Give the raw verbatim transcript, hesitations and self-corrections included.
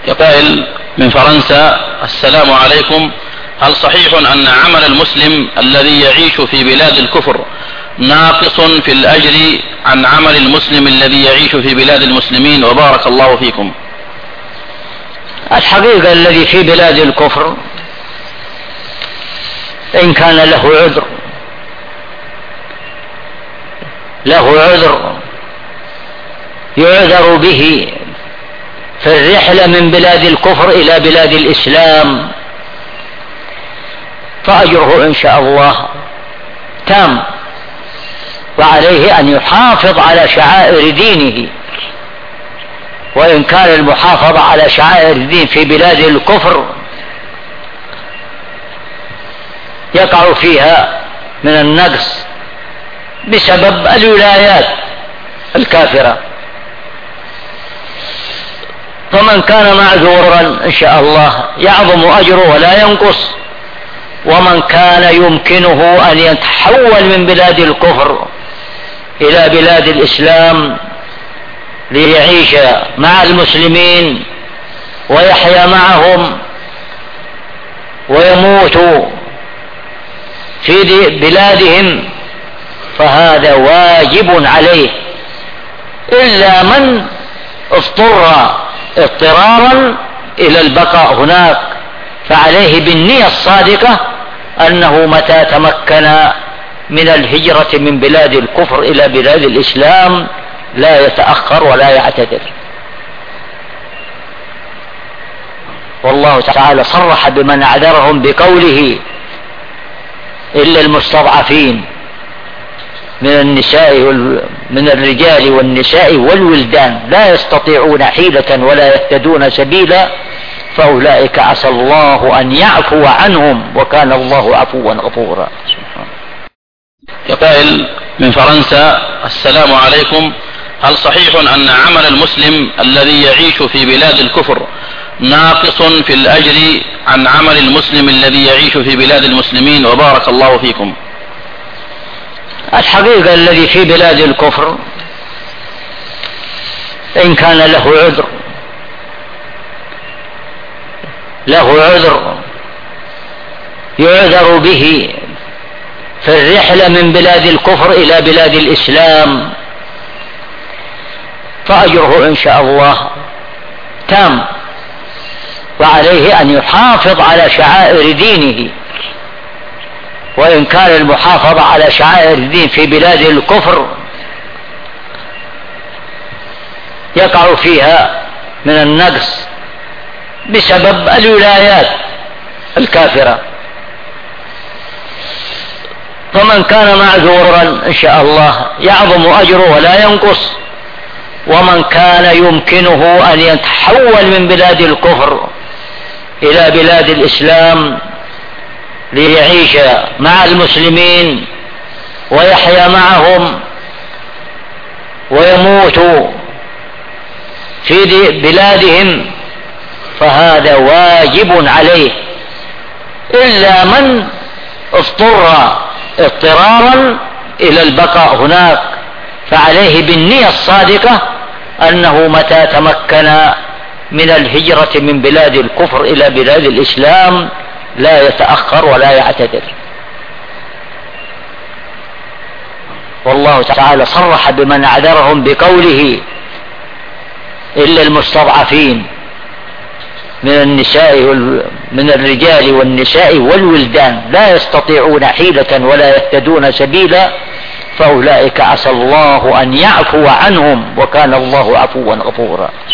يقول من فرنسا: السلام عليكم، هل صحيح أن عمل المسلم الذي يعيش في بلاد الكفر ناقص في الأجر عن عمل المسلم الذي يعيش في بلاد المسلمين؟ وبارك الله فيكم. الحقيقة الذي في بلاد الكفر إن كان له عذر له عذر يعذر به في الرحلة من بلاد الكفر إلى بلاد الإسلام فأجره إن شاء الله تام، وعليه أن يحافظ على شعائر دينه. وإن كان المحافظة على شعائر الدين في بلاد الكفر يقع فيها من النقص بسبب الولايات الكافرة، فمن كان معذورا إن شاء الله يعظم أجره ولا ينقص، ومن كان يمكنه أن يتحول من بلاد الكفر إلى بلاد الإسلام ليعيش مع المسلمين ويحيا معهم ويموت في بلادهم فهذا واجب عليه، إلا من اضطر اضطرارا إلى البقاء هناك، فعليه بالنية الصادقة أنه متى تمكن من الهجرة من بلاد الكفر إلى بلاد الإسلام لا يتأخر ولا يعتذر. والله تعالى صرح بمن أعذرهم بقوله: إلا المستضعفين من النساء من الرجال والنساء والولدان لا يستطيعون حيلة ولا يهتدون سبيلا فأولئك عسى الله أن يعفو عنهم وكان الله عفوا غفورا. يقول من فرنسا: السلام عليكم، هل صحيح أن عمل المسلم الذي يعيش في بلاد الكفر ناقص في الأجر عن عمل المسلم الذي يعيش في بلاد المسلمين؟ وبارك الله فيكم. الحقيقة الذي في بلاد الكفر إن كان له عذر له عذر يعذر به في الرحلة من بلاد الكفر إلى بلاد الإسلام فأجره إن شاء الله تام، وعليه أن يحافظ على شعائر دينه. وإن كان المحافظة على شعائر الدين في بلاد الكفر يقع فيها من النقص بسبب الولايات الكافرة، فمن كان معذورا إن شاء الله يعظم أجره ولا ينقص، ومن كان يمكنه أن يتحول من بلاد الكفر إلى بلاد الإسلام ليعيش مع المسلمين ويحيا معهم ويموت في بلادهم فهذا واجب عليه، إلا من اضطر اضطرارا إلى البقاء هناك، فعليه بالنية الصادقة أنه متى تمكن من الهجرة من بلاد الكفر إلى بلاد الإسلام لا يتأخر ولا يعتذر. والله تعالى صرح بمن أعذرهم بقوله: إلا المستضعفين من النساء من الرجال والنساء والولدان لا يستطيعون حيلة ولا يهتدون سبيلا فأولئك عسى الله أن يعفو عنهم وكان الله عفوا غفورا.